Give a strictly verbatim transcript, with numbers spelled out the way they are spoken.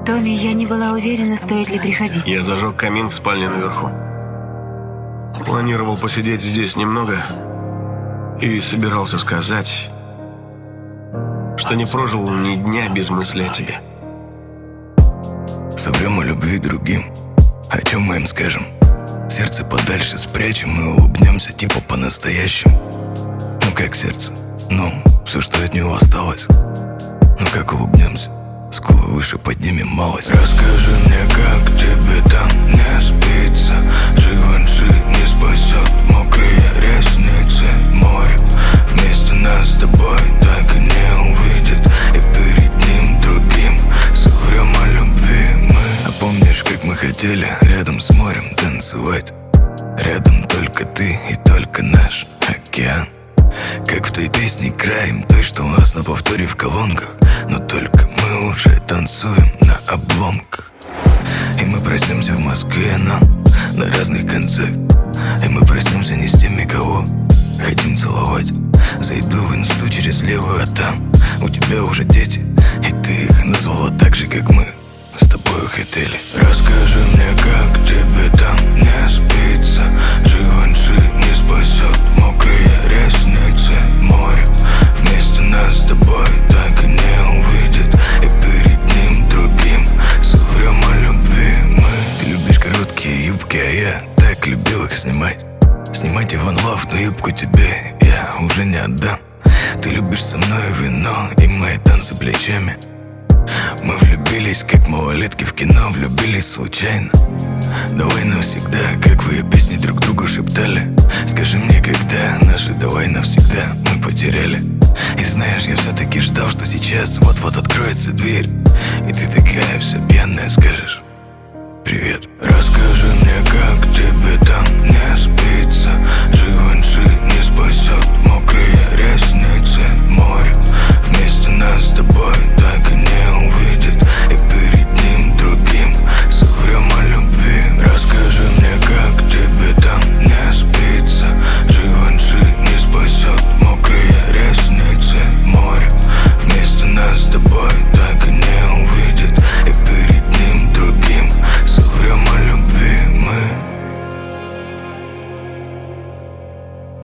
Томми, я не была уверена, стоит ли приходить. Я зажег камин в спальне наверху. Планировал посидеть здесь немного и собирался сказать, что не прожил ни дня без мысли о тебе. Соврем о любви другим, о чем мы им скажем? Сердце подальше спрячем и улыбнемся типа по-настоящему. Ну как сердце? Ну, все, что от него осталось. Ну как улыбнемся? Скулы выше поднимем малость. Расскажи мне, как тебе там не спится. Живанши не спасет мокрые ресницы. Море вместо нас с тобой так и не увидит. И перед ним другим соврем о любви мы. А помнишь, как мы хотели рядом с морем танцевать? Рядом только ты и только наш океан. Как в той песне «Краем», той, что у нас на повторе в колонках. Но только мы уже танцуем на обломках. И мы проснемся в Москве, но на разных концах. И мы проснемся не с теми, кого хотим целовать. Зайду в инсту через левую, а там у тебя уже дети. И ты их назвала так же, как мы с тобой хотели. Расскажи мне, как тебе там не спится. Живанши не спасет мокрые ресницы. Море вместо нас с тобой так и не увидит. И перед ним другим соврем о любви мы. Ты любишь короткие юбки, а я так любил их снимать. Снимать и ван лав, но юбку тебе я уже не отдам. Ты любишь со мной вино и мои танцы плечами. Мы влюбились, как малолетки в кино, влюбились случайно. Давай навсегда, как в ее песне друг другу шептали. Скажи мне, когда наши давай навсегда мы потеряли. И знаешь, я все-таки ждал, что сейчас вот-вот откроется дверь. И ты такая вся пьяная скажешь: привет.